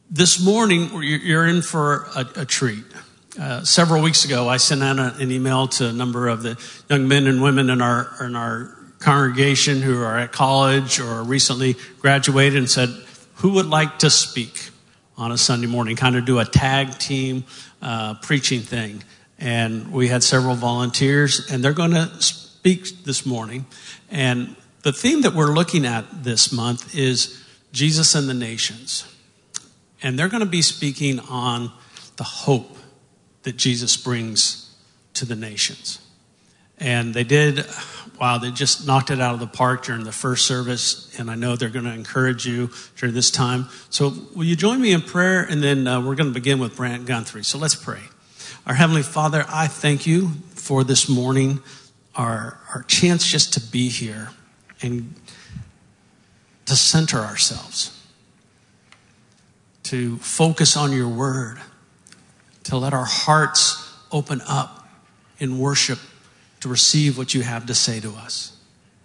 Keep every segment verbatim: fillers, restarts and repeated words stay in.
This morning, you're in for a, a treat. Uh, several weeks ago, I sent out an email to a number of the young men and women in our in our congregation who are at college or recently graduated and said, who would like to speak on a Sunday morning, kind of do a tag team uh, preaching thing. And we had several volunteers, and they're going to speak this morning. And the theme that we're looking at this month is Jesus and the nations. And they're going to be speaking on the hope that Jesus brings to the nations. And they did, wow, they just knocked it out of the park during the first service. And I know they're going to encourage you during this time. So will you join me in prayer? And then uh, we're going to begin with Brant Guthrie. So let's pray. Our Heavenly Father, I thank you for this morning, our, our chance just to be here and to center ourselves, to focus on your word, to let our hearts open up in worship to receive what you have to say to us.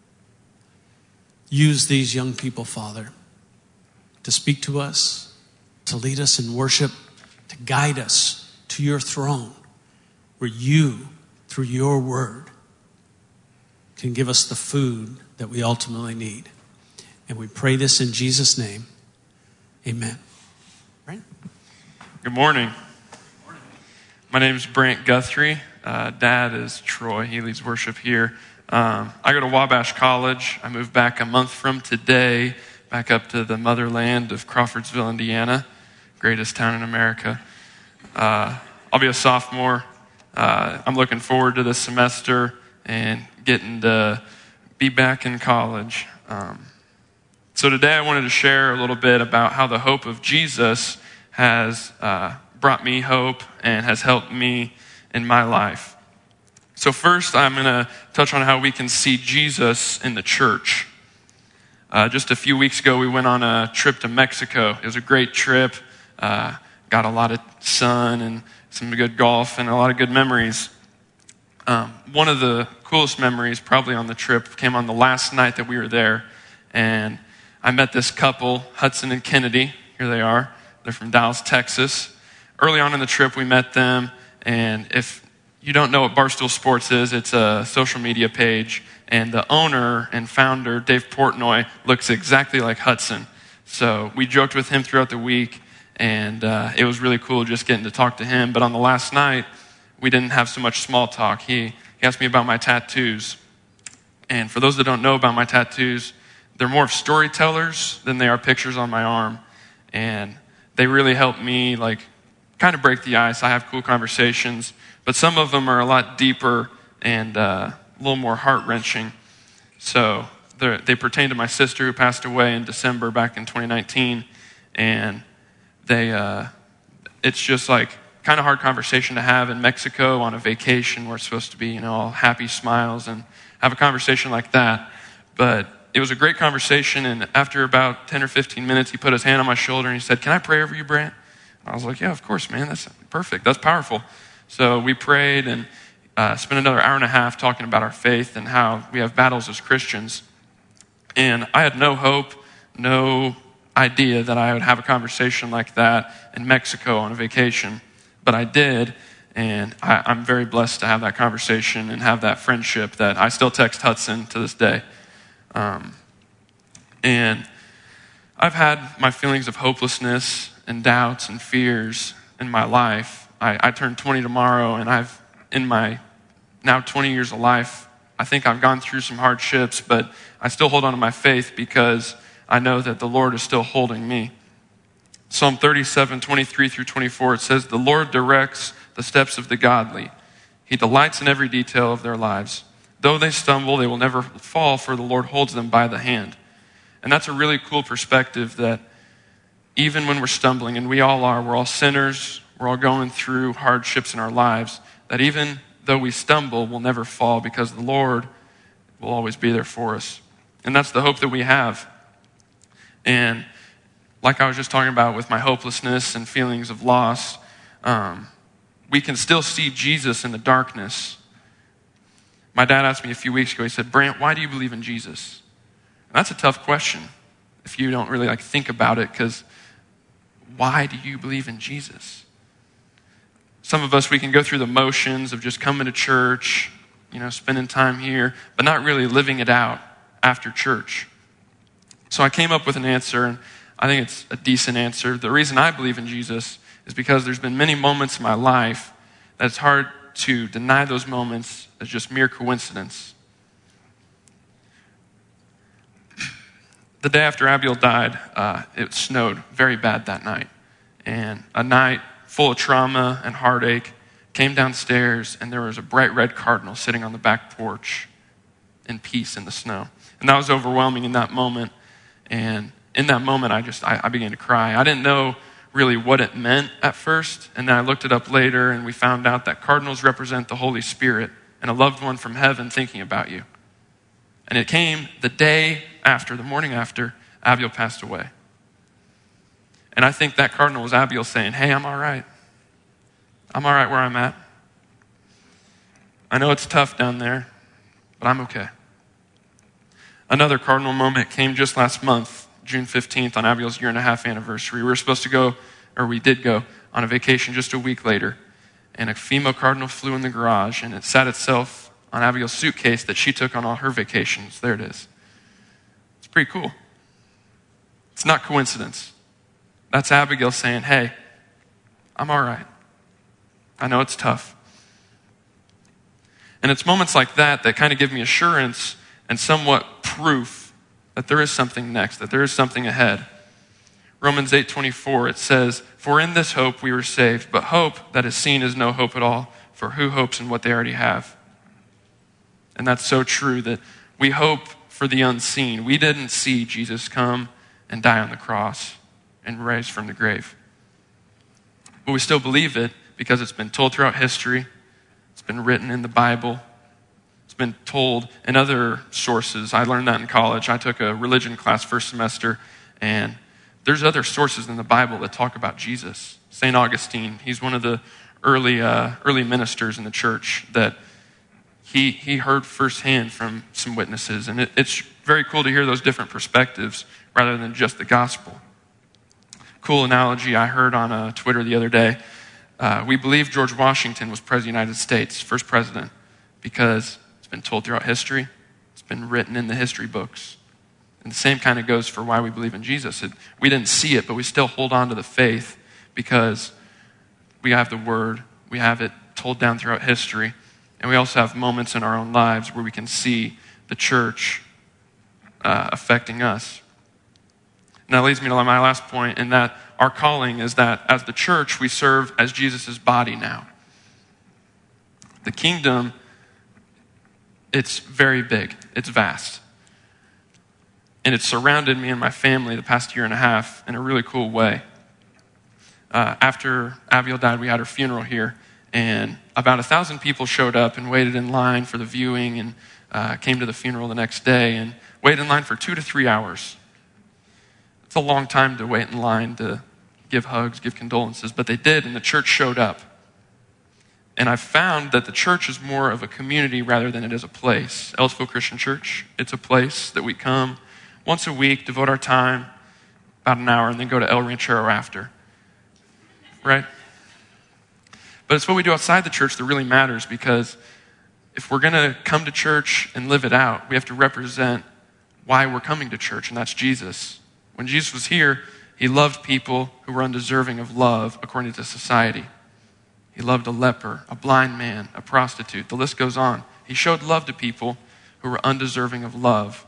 Use these young people, Father, to speak to us, to lead us in worship, to guide us to your throne, where you, through your word, can give us the food that we ultimately need. And we pray this in Jesus' name. Amen. Right? Good morning. My name is Brant Guthrie. Uh, Dad is Troy. He leads worship here. Um, I go to Wabash College. I moved back a month from today, back up to the motherland of Crawfordsville, Indiana, greatest town in America. Uh, I'll be a sophomore. Uh, I'm looking forward to this semester and getting to be back in college. Um, so today I wanted to share a little bit about how the hope of Jesus has uh, brought me hope and has helped me in my life. So first, I'm going to touch on how we can see Jesus in the church. Uh, just a few weeks ago, we went on a trip to Mexico. It was a great trip. Uh, got a lot of sun and some good golf and a lot of good memories. Um, one of the coolest memories probably on the trip came on the last night that we were there. And I met this couple, Hudson and Kennedy. Here they are. They're from Dallas, Texas. Early on in the trip, we met them, and if you don't know what Barstool Sports is, it's a social media page, and the owner and founder, Dave Portnoy, looks exactly like Hudson. So we joked with him throughout the week, and uh, it was really cool just getting to talk to him. But on the last night, we didn't have so much small talk. He, he asked me about my tattoos. And for those that don't know about my tattoos, they're more of storytellers than they are pictures on my arm. And they really help me, like, kind of break the ice. I have cool conversations, but some of them are a lot deeper and uh, a little more heart-wrenching. So they pertain to my sister who passed away in December back in twenty nineteen, and they uh, it's just like kind of hard conversation to have in Mexico on a vacation where it's supposed to be, you know, all happy smiles and have a conversation like that. But it was a great conversation, and after about ten or fifteen minutes, he put his hand on my shoulder and he said, "Can I pray over you, Brant?" I was like, "Yeah, of course, man. That's perfect. That's powerful." So we prayed and uh, spent another hour and a half talking about our faith and how we have battles as Christians. And I had no hope, no idea that I would have a conversation like that in Mexico on a vacation. But I did, and I, I'm very blessed to have that conversation and have that friendship that I still text Hudson to this day. Um, and I've had my feelings of hopelessness and doubts and fears in my life. I, I turn twenty tomorrow, and I've, in my now twenty years of life, I think I've gone through some hardships, but I still hold on to my faith because I know that the Lord is still holding me. Psalm thirty-seven, twenty-three through twenty-four, it says, "The Lord directs the steps of the godly. He delights in every detail of their lives. Though they stumble, they will never fall, for the Lord holds them by the hand." And that's a really cool perspective, that even when we're stumbling, and we all are, we're all sinners, we're all going through hardships in our lives, that even though we stumble, we'll never fall because the Lord will always be there for us. And that's the hope that we have. And like I was just talking about with my hopelessness and feelings of loss, um, we can still see Jesus in the darkness. My dad asked me a few weeks ago, he said, "Brant, why do you believe in Jesus?" And that's a tough question if you don't really like think about it, because why do you believe in Jesus? Some of us, we can go through the motions of just coming to church, you know, spending time here, but not really living it out after church. So I came up with an answer, and I think it's a decent answer. The reason I believe in Jesus is because there's been many moments in my life that it's hard to deny those moments as just mere coincidence. The day after Abiel died, uh, it snowed very bad that night. And a night full of trauma and heartache, came downstairs, and there was a bright red cardinal sitting on the back porch in peace in the snow. And that was overwhelming in that moment. And in that moment, I just, I, I began to cry. I didn't know really what it meant at first. And then I looked it up later, and we found out that cardinals represent the Holy Spirit and a loved one from heaven thinking about you. And it came the day after, the morning after, Abiel passed away. And I think that cardinal was Abiel saying, hey, I'm all right. I'm all right where I'm at. I know it's tough down there, but I'm okay. Another cardinal moment came just last month, June fifteenth, on Abiel's year and a half anniversary. We were supposed to go, or we did go, on a vacation just a week later. And a female cardinal flew in the garage, and it sat itself on Abiel's suitcase that she took on all her vacations. There it is. It's pretty cool. It's not coincidence. That's Abigail saying, hey, I'm all right. I know it's tough. And it's moments like that that kind of give me assurance and somewhat proof that there is something next, that there is something ahead. Romans eight twenty-four, it says, for in this hope we were saved, but hope that is seen is no hope at all, for who hopes in what they already have? And that's so true, that we hope for the unseen. We didn't see Jesus come and die on the cross and rise from the grave. But we still believe it because it's been told throughout history. It's been written in the Bible. It's been told in other sources. I learned that in college. I took a religion class first semester, and there's other sources in the Bible that talk about Jesus. Saint Augustine, he's one of the early uh, early ministers in the church that he he heard firsthand from some witnesses. And it, it's very cool to hear those different perspectives rather than just the gospel. Cool analogy I heard on uh, Twitter the other day. Uh, we believe George Washington was president of the United States, first president, because it's been told throughout history. It's been written in the history books. And the same kind of goes for why we believe in Jesus. It, we didn't see it, but we still hold on to the faith because we have the word. We have it told down throughout history. And we also have moments in our own lives where we can see the church uh, affecting us. And that leads me to my last point, in that our calling is that as the church, we serve as Jesus' body now. The kingdom, it's very big. It's vast. And it's surrounded me and my family the past year and a half in a really cool way. Uh, after Abiel died, we had her funeral here, and about a thousand people showed up and waited in line for the viewing, and uh, came to the funeral the next day and waited in line for two to three hours. It's a long time to wait in line to give hugs, give condolences, but they did, and the church showed up. And I've found that the church is more of a community rather than it is a place. Ellisville Christian Church, it's a place that we come once a week, devote our time, about an hour, and then go to El Ranchero after. Right? But it's what we do outside the church that really matters, because if we're going to come to church and live it out, we have to represent why we're coming to church, and that's Jesus. When Jesus was here, he loved people who were undeserving of love according to society. He loved a leper, a blind man, a prostitute. The list goes on. He showed love to people who were undeserving of love.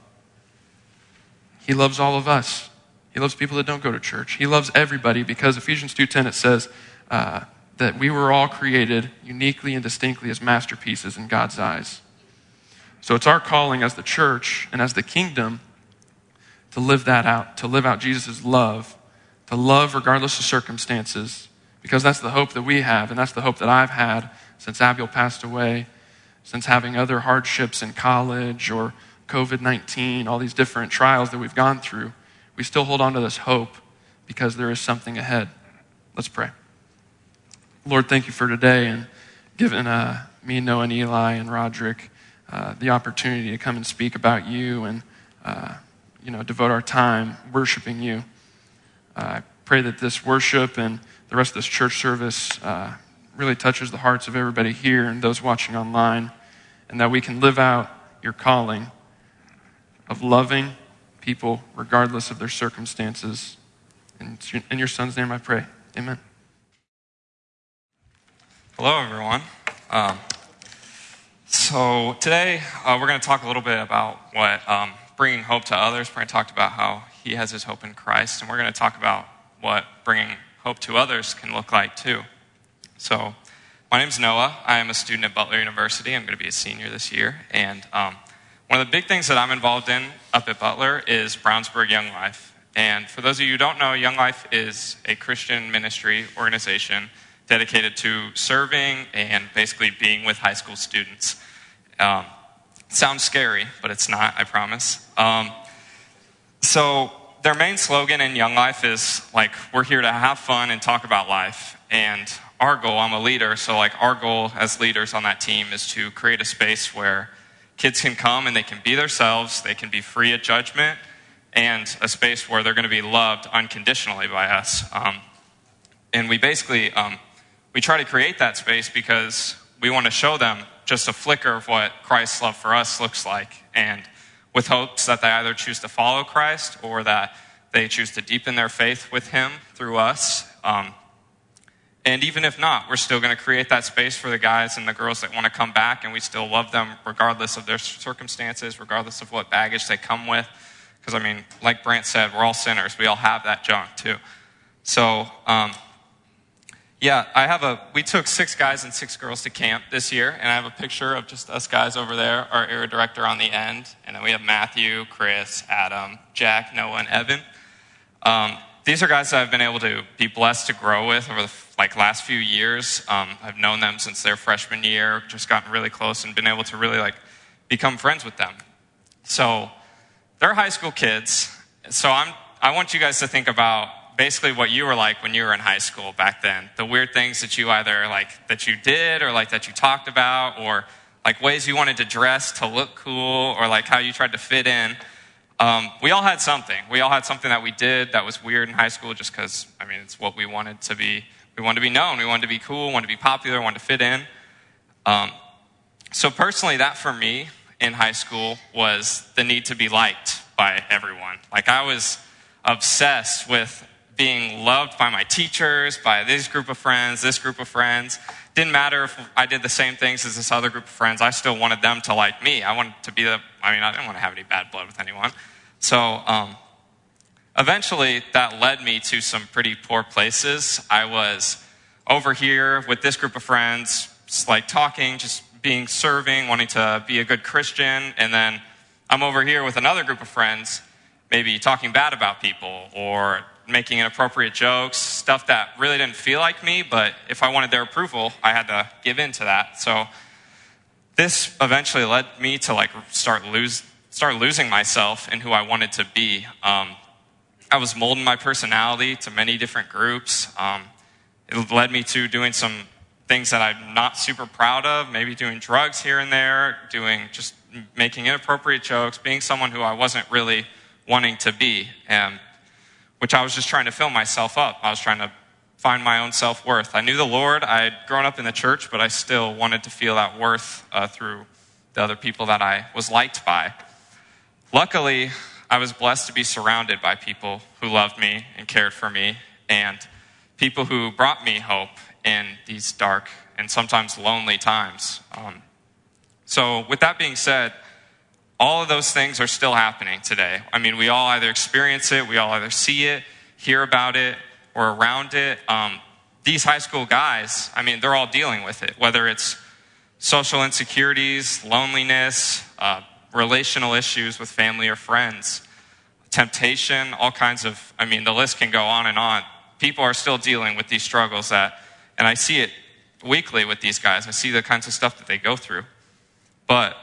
He loves all of us. He loves people that don't go to church. He loves everybody, because Ephesians two ten, it says uh, that we were all created uniquely and distinctly as masterpieces in God's eyes. So it's our calling as the church and as the kingdom to live that out, to live out Jesus' love, to love regardless of circumstances, because that's the hope that we have, and that's the hope that I've had since Abiel passed away, since having other hardships in college or covid nineteen, all these different trials that we've gone through. We still hold on to this hope because there is something ahead. Let's pray. Lord, thank you for today and giving uh, me, Noah, and Eli, and Roderick uh, the opportunity to come and speak about you and uh, you know, devote our time worshiping you. Uh, I Pray that this worship and the rest of this church service uh, really touches the hearts of everybody here and those watching online, and that we can live out your calling of loving people regardless of their circumstances. In in your son's name I pray. Amen. Hello, everyone. Um, so today uh, we're going to talk a little bit about what um, bringing hope to others. Brent talked about how he has his hope in Christ, and we're going to talk about what bringing hope to others can look like too. So my name's Noah. I am a student at Butler University. I'm going to be a senior this year, and um, one of the big things that I'm involved in up at Butler is Brownsburg Young Life. And for those of you who don't know, Young Life is a Christian ministry organization dedicated to serving and basically being with high school students. Um, sounds scary, but it's not, I promise. Um, so their main slogan in Young Life is, like, we're here to have fun and talk about life. And our goal, I'm a leader, so like our goal as leaders on that team is to create a space where kids can come and they can be themselves, they can be free of judgment, and a space where they're going to be loved unconditionally by us. Um, and we basically, um, we try to create that space because we want to show them just a flicker of what Christ's love for us looks like, and with hopes that they either choose to follow Christ or that they choose to deepen their faith with him through us. Um, and even if not, we're still going to create that space for the guys and the girls that want to come back, and we still love them regardless of their circumstances, regardless of what baggage they come with. Because, I mean, like Brant said, we're all sinners. We all have that junk, too. So, um, yeah, I have a, we took six guys and six girls to camp this year, and I have a picture of just us guys over there, our area director on the end, and then we have Matthew, Chris, Adam, Jack, Noah, and Evan. Um, these are guys that I've been able to be blessed to grow with over the like last few years. Um, I've known them since their freshman year, just gotten really close and been able to really like become friends with them. So they're high school kids. So I'm, I want you guys to think about basically what you were like when you were in high school back then. The weird things that you either like, that you did or like that you talked about, or like ways you wanted to dress to look cool, or like how you tried to fit in. Um, we all had something. We all had something that we did that was weird in high school just because, I mean, it's what we wanted to be. We wanted to be known. We wanted to be cool, wanted to be popular, wanted to fit in. Um, so personally, that for me in high school was the need to be liked by everyone. Like I was obsessed with being loved by my teachers, by this group of friends, this group of friends. Didn't matter if I did the same things as this other group of friends. I still wanted them to like me. I wanted to be the, I mean, I didn't want to have any bad blood with anyone. So um, eventually that led me to some pretty poor places. I was over here with this group of friends, just like talking, just being serving, wanting to be a good Christian. And then I'm over here with another group of friends, maybe talking bad about people or making inappropriate jokes, stuff that really didn't feel like me, but if I wanted their approval, I had to give in to that. So this eventually led me to like start lose start losing myself in who I wanted to be. Um, I was molding my personality to many different groups. Um, it led me to doing some things that I'm not super proud of, maybe doing drugs here and there, doing just making inappropriate jokes, being someone who I wasn't really wanting to be. And which I was just trying to fill myself up. I was trying to find my own self-worth. I knew the Lord. I had grown up in the church, but I still wanted to feel that worth uh, through the other people that I was liked by. Luckily, I was blessed to be surrounded by people who loved me and cared for me, and people who brought me hope in these dark and sometimes lonely times. Um, so with that being said, all of those things are still happening today. I mean, we all either experience it, we all either see it, hear about it, or around it. Um, these high school guys, I mean, they're all dealing with it, whether it's social insecurities, loneliness, uh, relational issues with family or friends, temptation, all kinds of, I mean, the list can go on and on. People are still dealing with these struggles that, and I see it weekly with these guys. I see the kinds of stuff that they go through. But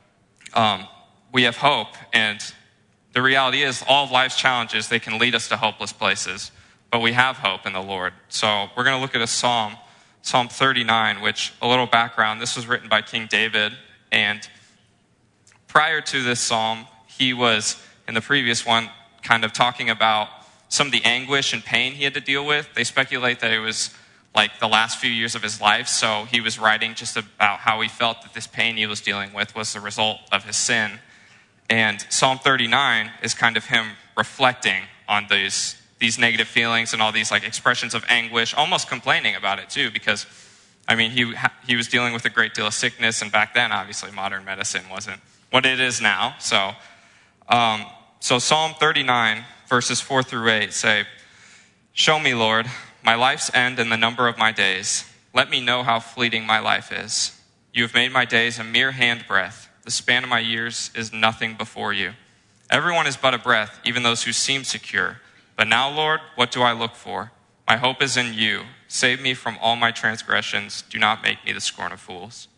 um, we have hope, and the reality is all of life's challenges, they can lead us to hopeless places, but we have hope in the Lord. So we're going to look at a psalm, Psalm thirty-nine, which, a little background, this was written by King David, and prior to this psalm, he was, in the previous one, kind of talking about some of the anguish and pain he had to deal with. They speculate that it was like the last few years of his life, so he was writing just about how he felt that this pain he was dealing with was the result of his sin. And Psalm thirty-nine is kind of him reflecting on these these negative feelings and all these like expressions of anguish, almost complaining about it too, because I mean he he was dealing with a great deal of sickness, and back then obviously modern medicine wasn't what it is now. So, um, so Psalm thirty-nine verses four through eight say, "Show me, Lord, my life's end and the number of my days. Let me know how fleeting my life is. You have made my days a mere handbreadth. The span of my years is nothing before you. Everyone is but a breath, even those who seem secure. But now, Lord, what do I look for? My hope is in you. Save me from all my transgressions. Do not make me the scorn of fools."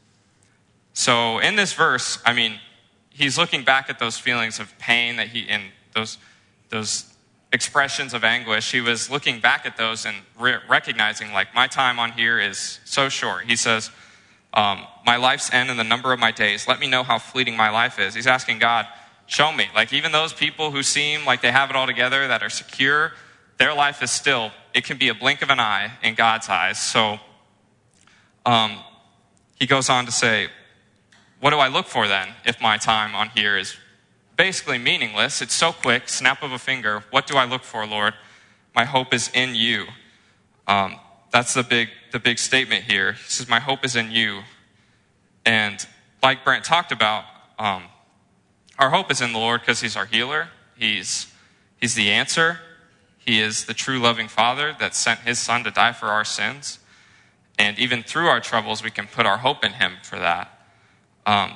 So in this verse, I mean, he's looking back at those feelings of pain that he, and those, those expressions of anguish. He was looking back at those and re- recognizing, like, my time on here is so short. He says, um, my life's end and the number of my days. Let me know how fleeting my life is. He's asking God, show me. Like, even those people who seem like they have it all together, that are secure, their life is still, it can be a blink of an eye in God's eyes. So um, he goes on to say, what do I look for then if my time on here is basically meaningless? It's so quick, snap of a finger. What do I look for, Lord? My hope is in you. Um, that's the big, the big statement here. He says, my hope is in you. And like Brent talked about, um, our hope is in the Lord because he's our healer. He's, he's the answer. He is the true loving Father that sent his son to die for our sins. And even through our troubles, we can put our hope in him for that. Um,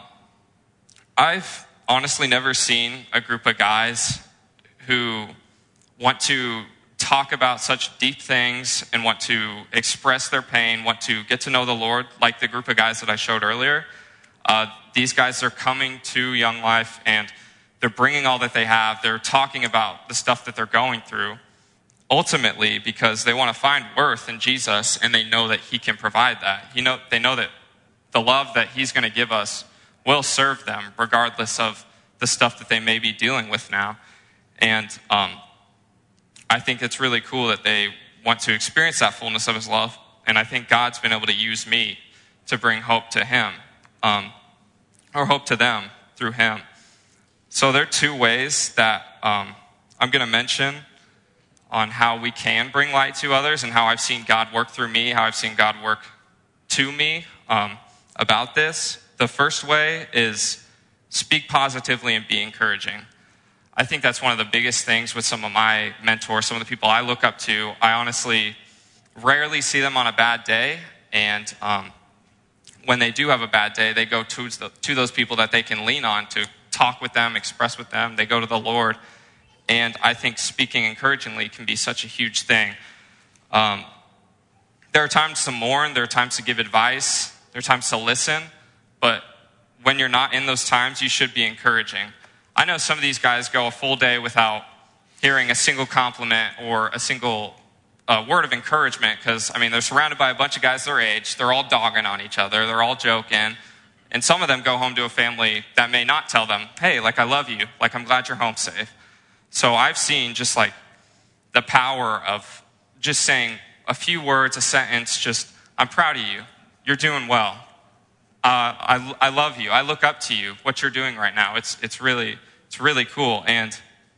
I've honestly never seen a group of guys who want to talk about such deep things and want to express their pain, want to get to know the Lord, like the group of guys that I showed earlier. Uh, these guys are coming to Young Life and they're bringing all that they have. They're talking about the stuff that they're going through, ultimately because they want to find worth in Jesus and they know that he can provide that. You know, they know that the love that he's going to give us will serve them regardless of the stuff that they may be dealing with now. And um, I think it's really cool that they want to experience that fullness of his love. And I think God's been able to use me to bring hope to him, um, or hope to them through him. So there are two ways that um, I'm going to mention on how we can bring light to others and how I've seen God work through me, how I've seen God work to me um, about this. The first way is speak positively and be encouraging. I think that's one of the biggest things with some of my mentors, some of the people I look up to. I honestly rarely see them on a bad day. And um, when they do have a bad day, they go to, the, to those people that they can lean on to talk with them, express with them. They go to the Lord. And I think speaking encouragingly can be such a huge thing. Um, there are times to mourn. There are times to give advice. There are times to listen. But when you're not in those times, you should be encouraging. I know some of these guys go a full day without hearing a single compliment or a single uh, word of encouragement because, I mean, they're surrounded by a bunch of guys their age. They're all dogging on each other. They're all joking. And some of them go home to a family that may not tell them, hey, like, I love you. Like, I'm glad you're home safe. So I've seen just, like, the power of just saying a few words, a sentence, just, I'm proud of you. You're doing well. Uh, I, I love you. I look up to you. What you're doing right now, it's it's really it's really cool. And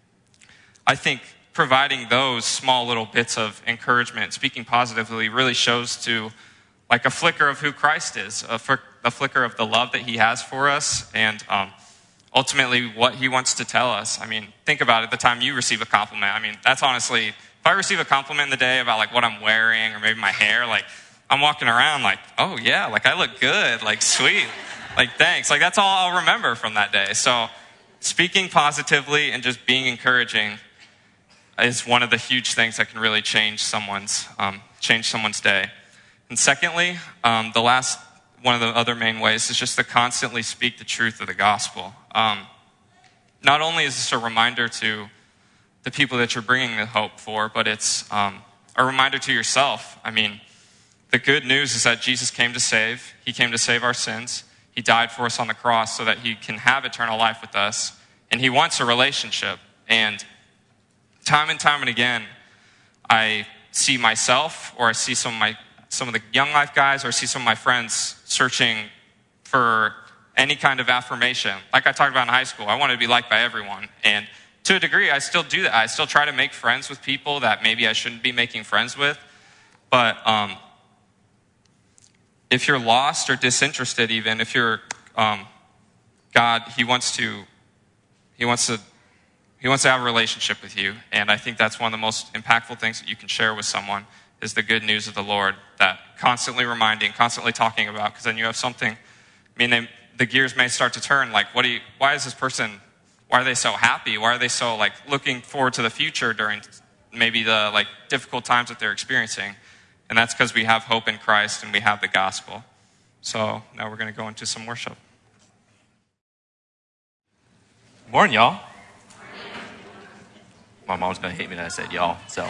I think providing those small little bits of encouragement, speaking positively, really shows to like a flicker of who Christ is, a, fr- a flicker of the love that he has for us, and um, ultimately what he wants to tell us. I mean, think about it. The time you receive a compliment, I mean, that's honestly, if I receive a compliment in the day about like what I'm wearing or maybe my hair, like. I'm walking around like, oh yeah, like I look good, like sweet, like thanks. Like that's all I'll remember from that day. So speaking positively and just being encouraging is one of the huge things that can really change someone's, um, change someone's day. And secondly, um, the last, one of the other main ways is just to constantly speak the truth of the gospel. Um, not only is this a reminder to the people that you're bringing the hope for, but it's um, a reminder to yourself. I mean, the good news is that Jesus came to save. He came to save our sins. He died for us on the cross so that he can have eternal life with us. And he wants a relationship. And time and time and again, I see myself or I see some of my some of the Young Life guys or I see some of my friends searching for any kind of affirmation. Like I talked about in high school, I wanted to be liked by everyone. And to a degree, I still do that. I still try to make friends with people that maybe I shouldn't be making friends with. But um, if you're lost or disinterested even, if you're, um, God, he wants to, he wants to, he wants to have a relationship with you. And I think that's one of the most impactful things that you can share with someone is the good news of the Lord, that constantly reminding, constantly talking about, because then you have something, I mean, they, the gears may start to turn, like, what do you, why is this person, why are they so happy? Why are they so, like, looking forward to the future during maybe the, like, difficult times that they're experiencing? And that's because we have hope in Christ and we have the gospel. So now we're going to go into some worship. Morning, y'all. My mom's going to hate me that I said y'all, so.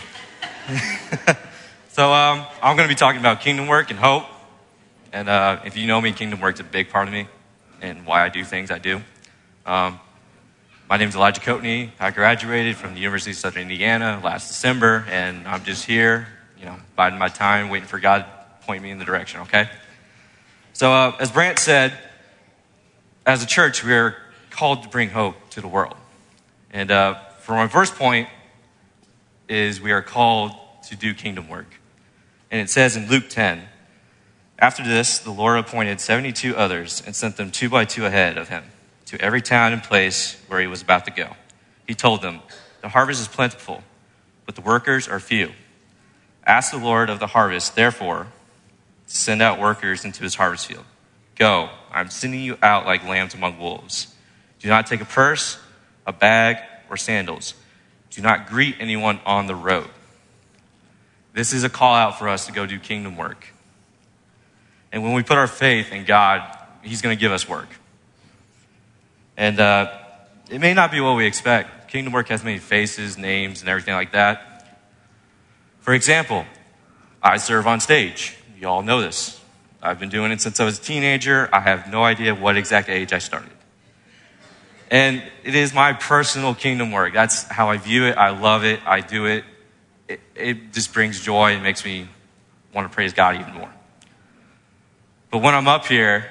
so um, I'm going to be talking about kingdom work and hope. And uh, if you know me, kingdom work's a big part of me and why I do things I do. Um, my name's Elijah Coatney. I graduated from the University of Southern Indiana last December, and I'm just here, you know, biding my time, waiting for God to point me in the direction, okay? So uh, as Brant said, as a church, we are called to bring hope to the world. And uh, for my first point is we are called to do kingdom work. And it says in Luke ten, after this, the Lord appointed seventy-two others and sent them two by two ahead of him to every town and place where he was about to go. He told them, the harvest is plentiful, but the workers are few. Ask the Lord of the harvest, therefore, to send out workers into his harvest field. Go, I'm sending you out like lambs among wolves. Do not take a purse, a bag, or sandals. Do not greet anyone on the road. This is a call out for us to go do kingdom work. And when we put our faith in God, he's going to give us work. And uh, it may not be what we expect. Kingdom work has many faces, names, and everything like that. For example, I serve on stage. You all know this. I've been doing it since I was a teenager. I have no idea what exact age I started. And it is my personal kingdom work. That's how I view it. I love it. I do it. It, it just brings joy and makes me want to praise God even more. But when I'm up here,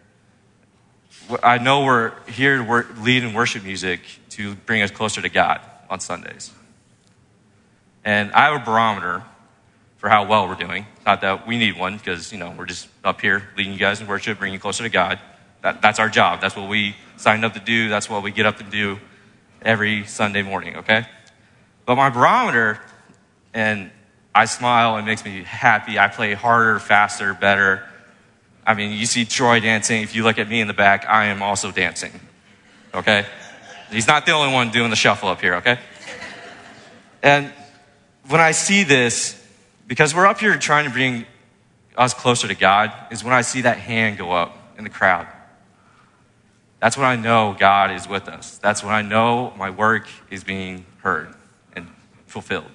I know we're here to work, lead in worship music to bring us closer to God on Sundays. And I have a barometer for how well we're doing. Not that we need one, because, you know, we're just up here leading you guys in worship, bringing you closer to God. That, that's our job. That's what we signed up to do. That's what we get up to do every Sunday morning, okay? But my barometer, and I smile, it makes me happy. I play harder, faster, better. I mean, you see Troy dancing. If you look at me in the back, I am also dancing, okay? He's not the only one doing the shuffle up here, okay? And when I see this, because we're up here trying to bring us closer to God, is when I see that hand go up in the crowd. That's when I know God is with us. That's when I know my work is being heard and fulfilled.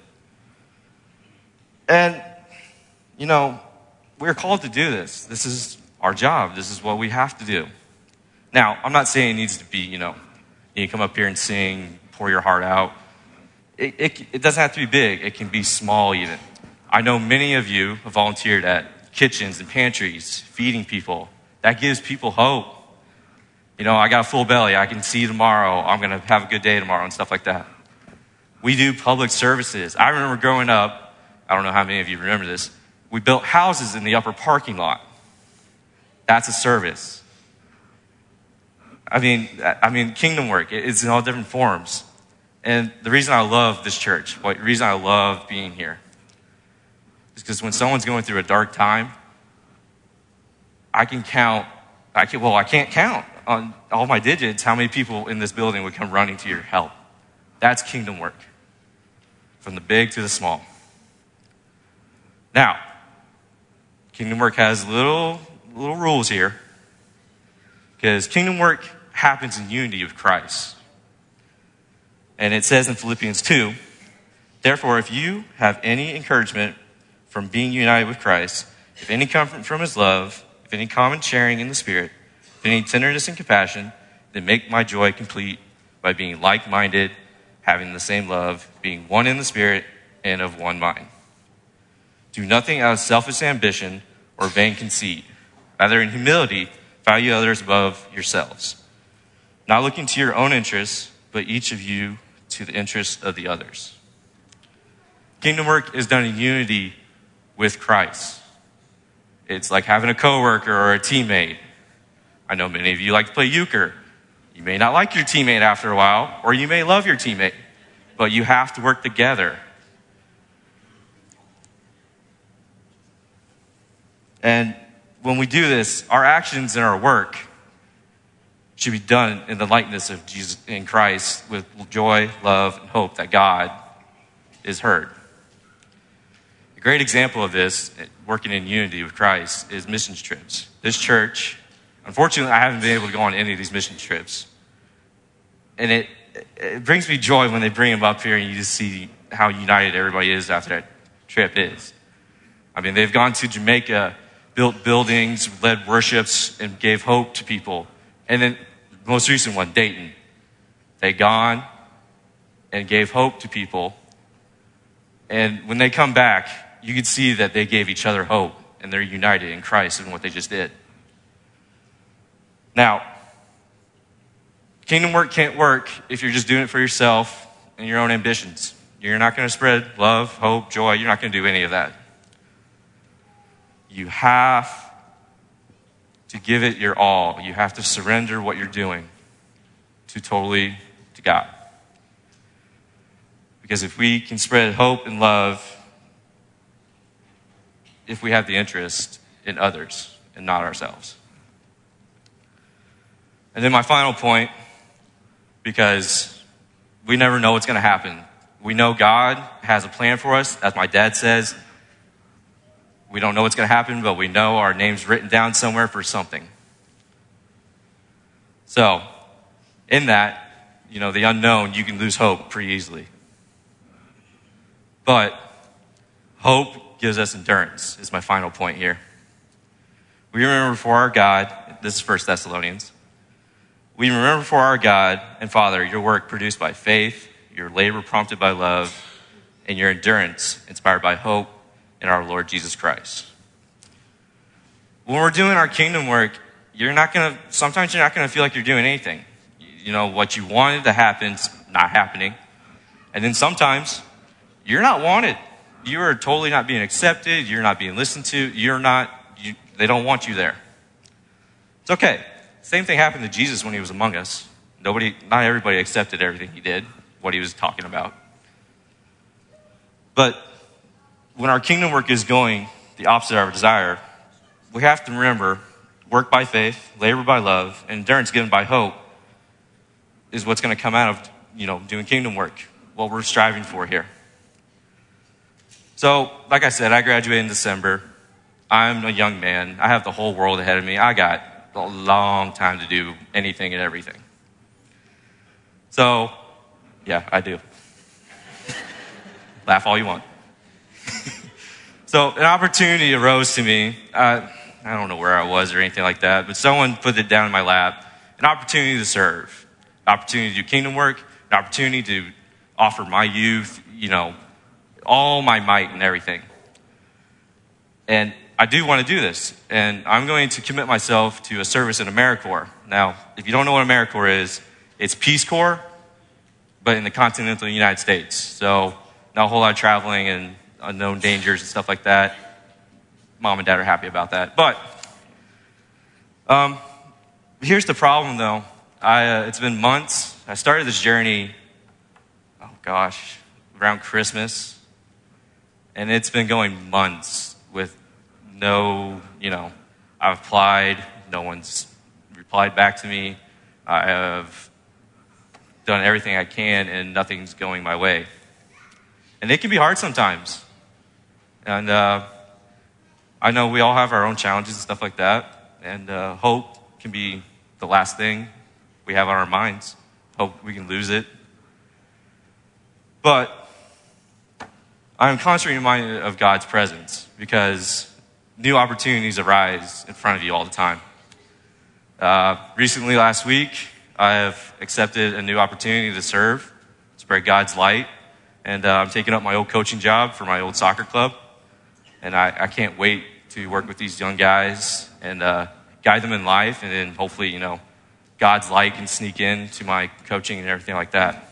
And, you know, we're called to do this. This is our job. This is what we have to do. Now, I'm not saying it needs to be, you know, you come up here and sing, pour your heart out. It, it, it doesn't have to be big. It can be small even. I know many of you have volunteered at kitchens and pantries, feeding people. That gives people hope. You know, I got a full belly. I can see tomorrow. I'm going to have a good day tomorrow and stuff like that. We do public services. I remember growing up, I don't know how many of you remember this, we built houses in the upper parking lot. That's a service. I mean, I mean, kingdom work, it's in all different forms. And the reason I love this church, the reason I love being here, is because when someone's going through a dark time, I can count, I can, well, I can't count on all my digits how many people in this building would come running to your help. That's kingdom work, from the big to the small. Now, kingdom work has little, little rules here, because kingdom work happens in unity with Christ. And it says in Philippians two, therefore, if you have any encouragement from being united with Christ, if any comfort from his love, if any common sharing in the Spirit, if any tenderness and compassion, then make my joy complete by being like-minded, having the same love, being one in the Spirit and of one mind. Do nothing out of selfish ambition or vain conceit. Rather, in humility, value others above yourselves, not looking to your own interests, but each of you to the interests of the others. Kingdom work is done in unity with Christ. It's like having a coworker or a teammate. I know many of you like to play euchre. You may not like your teammate after a while, or you may love your teammate, but you have to work together. And when we do this, our actions and our work should be done in the likeness of Jesus in Christ with joy, love, and hope that God is heard. A great example of this, working in unity with Christ, is missions trips. This church, unfortunately, I haven't been able to go on any of these mission trips. And it, it brings me joy when they bring them up here and you just see how united everybody is after that trip is. I mean, they've gone to Jamaica, built buildings, led worships, and gave hope to people. And then the most recent one, Dayton. They gone and gave hope to people. And when they come back, you can see that they gave each other hope and they're united in Christ in what they just did. Now, kingdom work can't work if you're just doing it for yourself and your own ambitions. You're not going to spread love, hope, joy. You're not going to do any of that. You have to give it your all. You have to surrender what you're doing to totally to God. Because if we can spread hope and love, if we have the interest in others and not ourselves. And then my final point, because we never know what's going to happen. We know God has a plan for us. As my dad says, we don't know what's going to happen, but we know our name's written down somewhere for something. So, in that, you know, the unknown, you can lose hope pretty easily. But hope gives us endurance, is my final point here. We remember for our God, this is First Thessalonians, we remember for our God and Father your work produced by faith, your labor prompted by love, and your endurance inspired by hope in our Lord Jesus Christ. When we're doing our kingdom work, you're not going to, sometimes you're not going to feel like you're doing anything. You know, what you wanted to happen's not happening. And then sometimes you're not wanted. You are totally not being accepted. You're not being listened to. You're not, you, they don't want you there. It's okay. Same thing happened to Jesus when he was among us. Nobody, not everybody accepted everything he did, what he was talking about. But when our kingdom work is going the opposite of our desire, we have to remember work by faith, labor by love, and endurance given by hope is what's going to come out of, you know, doing kingdom work, what we're striving for here. So, like I said, I graduated in December. I'm a young man. I have the whole world ahead of me. I got a long time to do anything and everything. So, yeah, I do. Laugh all you want. So an opportunity arose to me. Uh, I don't know where I was or anything like that, but someone put it down in my lap. An opportunity to serve, an opportunity to do kingdom work, an opportunity to offer my youth, you know, all my might and everything. And I do want to do this, and I'm going to commit myself to a service in AmeriCorps. Now, if you don't know what AmeriCorps is, it's Peace Corps, but in the continental United States. So not a whole lot of traveling and unknown dangers and stuff like that. Mom and dad are happy about that. But um, here's the problem, though. I, uh, it's been months. I started this journey, oh gosh, around Christmas. And it's been going months with no, you know, I've applied. No one's replied back to me. I have done everything I can, and nothing's going my way. And it can be hard sometimes. And uh, I know we all have our own challenges and stuff like that. And uh, hope can be the last thing we have on our minds. Hope we can lose it. But I'm constantly reminded of God's presence because new opportunities arise in front of you all the time. Uh, recently, last week, I have accepted a new opportunity to serve. It's spread God's light. And uh, I'm taking up my old coaching job for my old soccer club. And I, I can't wait to work with these young guys and uh, guide them in life. And then hopefully, you know, God's light can sneak in to my coaching and everything like that.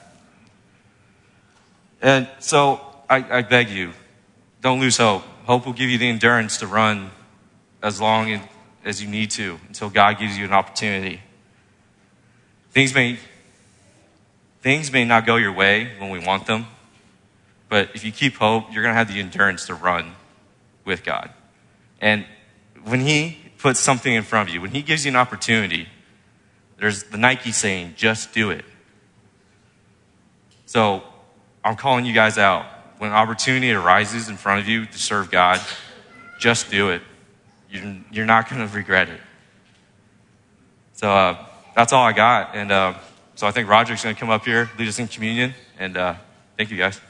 And so I, I beg you, don't lose hope. Hope will give you the endurance to run as long as you need to until God gives you an opportunity. Things may, things may not go your way when we want them, but if you keep hope, you're going to have the endurance to run with God. And when he puts something in front of you, when he gives you an opportunity, there's the Nike saying, just do it. So I'm calling you guys out. When opportunity arises in front of you to serve God, just do it. You're not going to regret it. So uh, that's all I got. And uh, so I think Roger's going to come up here, lead us in communion. And uh, thank you, guys.